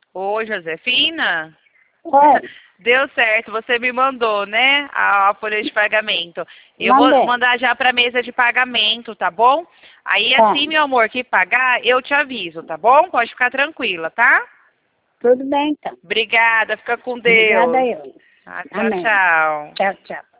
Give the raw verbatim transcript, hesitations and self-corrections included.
Ô, Josefina? Oi. Deu certo, você me mandou, né, a, a folha de pagamento. Eu Mandei. vou mandar já para a mesa de pagamento, tá bom? Aí Tá. assim, meu amor, que pagar, eu te aviso, tá bom? Pode ficar tranquila, tá? Tudo bem, então. Obrigada, fica com Obrigada Deus. eu. Ah, tchau, Amém. tchau. Tchau, tchau.